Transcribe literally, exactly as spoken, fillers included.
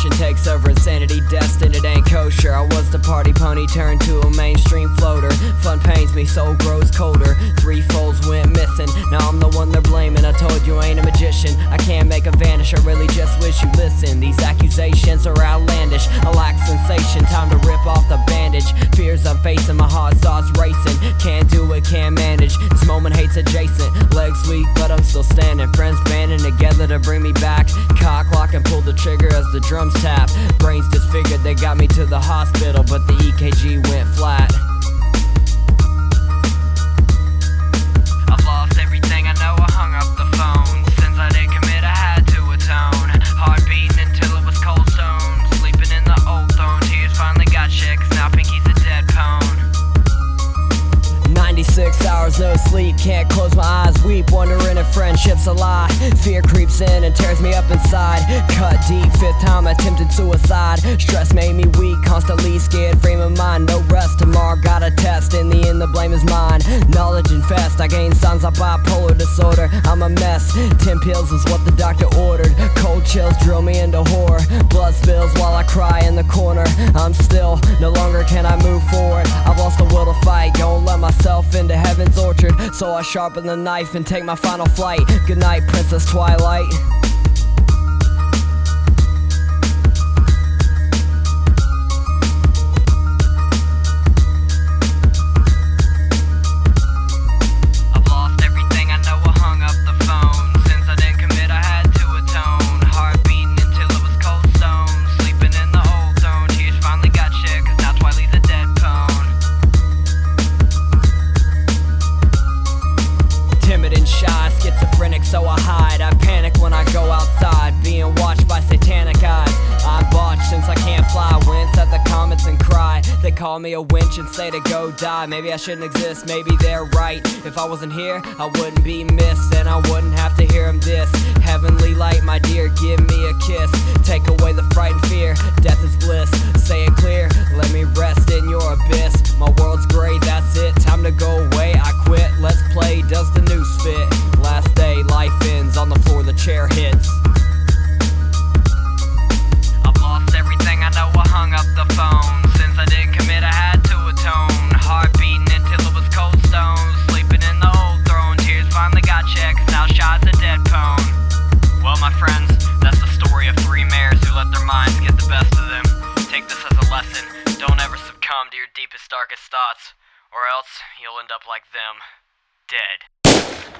Passion takes over insanity, destined it ain't kosher. I was the party pony turned to a mainstream floater. Fun pains me, soul grows colder. Three folds went missing, now I'm the one they're blaming. I told you I ain't a magician, I can't make them vanish. I really just wish you listen. These accusations are outlandish, I lack sensation, time to rip off the bandage. Fears I'm facing, my heart starts racing. Can't do it, can't manage, this moment hates adjacent. Legs weak, but I'm still standing. Friends banding together to bring me back. Cock, lock, and pull the trigger as the drums tap. Brains disfigured, they got me to the hospital, but the E K G went flat. I've lost everything I know, I hung up the phone. Sins I didn't commit, I had to atone. Heart beating until it was cold stone. Sleeping in the old throne, tears finally got shed, cause now Pinky's a dead pone. ninety-six hours, no sleep, can't close my eyes, weep, wondering if friendship's a lie. Fear creeps in and tears me up inside. Cut deep, fifth time attempted suicide. Stress made me weak, constantly scared frame of mind. No rest, tomorrow got a test, in the end the blame is mine. Knowledge infest, I gain signs of bipolar disorder. I'm a mess, ten pills is what the doctor ordered. Cold chills drill me into horror. Blood spills while I cry in the corner. I'm still, no longer can I move forward. I've lost the will to fight, don't let myself into heaven's orchard. So I sharpen the knife and take my final flight. Good night, Princess Twilight. I've lost everything I know, I hung up the phone. Since I didn't commit, I had to atone. Heart beating until it was cold stone. Sleeping in the old throne, tears finally got shed, cause now Twilight's a dead pone. Timid and shy, schizophrenic, so I hide. I panic when I go outside, being watched by satanic eyes. I'm botched since I can't fly, wince at the comments and cry. They call me a winch and say to go die. Maybe I shouldn't exist, maybe they're right. If I wasn't here, I wouldn't be missed, and I wouldn't have to hear them diss. Heavenly light, my dear, give me a kiss. Take away the fright and fear, death is bliss. Say it clear, let me rest in your abyss. My world's gray, that's it, time to go away. I quit, let's play, does the noose fit? Last day, life ends, on the floor the chair hits. I've lost everything I know, I hung up the phone. Since I didn't commit, I had to atone. Heart beating until it was cold stone. Sleeping in the old throne, tears finally got shed, cause now Shy's a dead pone. Well, my friends, that's the story of three mayors who let their minds get the best of them. Take this as a lesson, don't ever succumb to your deepest, darkest thoughts, or else you'll end up like them, dead.